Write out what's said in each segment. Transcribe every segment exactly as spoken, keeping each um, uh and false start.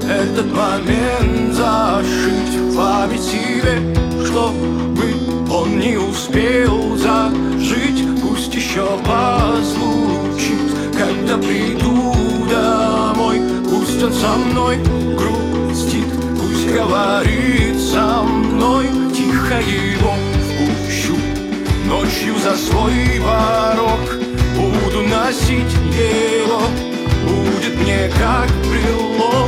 этот момент зашить в память себе, чтобы он не успел зажить. Пусть еще позвучит, когда приду домой. Пусть он со мной грустит, пусть говорит со мной. Тихо его впущу ночью за свой порог. Буду носить его, будет мне как брелок.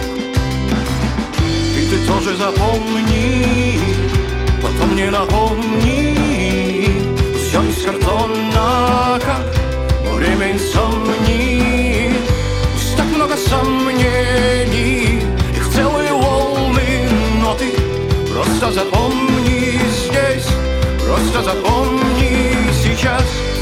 И ты тоже запомни, потом мне напомни. Все из картона, как во время инсомнии. Пусть так много сомнений, их целые волны, но ты просто запомни здесь, просто запомни сейчас.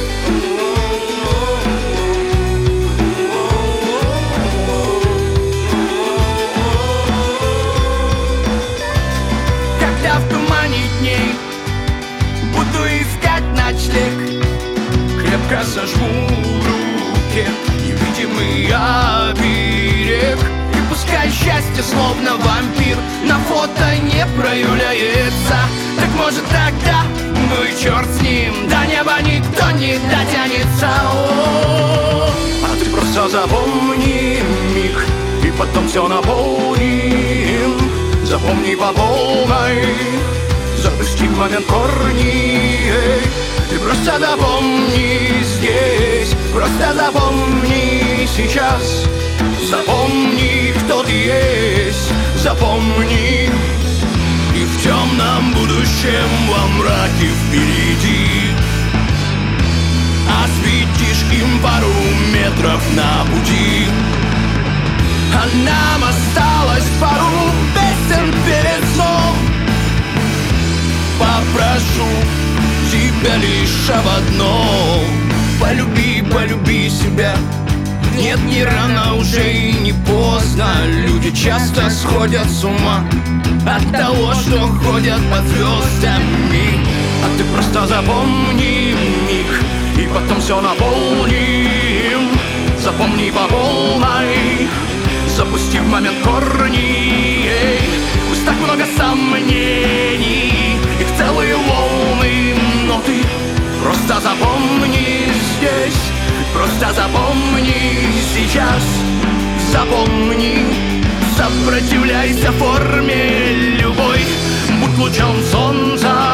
Когда в тумане дней буду искать ночлег, крепко сожму руки невидимый оберег. И пускай счастье словно вампир на фото не проявляется, так может тогда, ну и черт с ним, до неба никто не дотянется. О-о-о. А ты просто запомни миг, и потом все наполним. Запомни по полной, запусти в момент корни. Ты просто запомни здесь, просто запомни сейчас. Запомни, кто ты есть, запомни. И в темном будущем во мраке впереди осветишь им пару метров на пути. А нам осталось пару песен перед сном. Попрошу тебя лишь об одном: полюби, полюби себя. Нет, не рано уже и не поздно. Люди часто сходят с ума от того, что ходят под звездами. А ты просто запомни миг, и потом все наполним. Запомни по полной, запусти в момент корни. Пусть так много сомнений, их целые волны, но ты просто запомни здесь, просто запомни сейчас. Запомни, сопротивляйся форме любой, будь лучом солнца.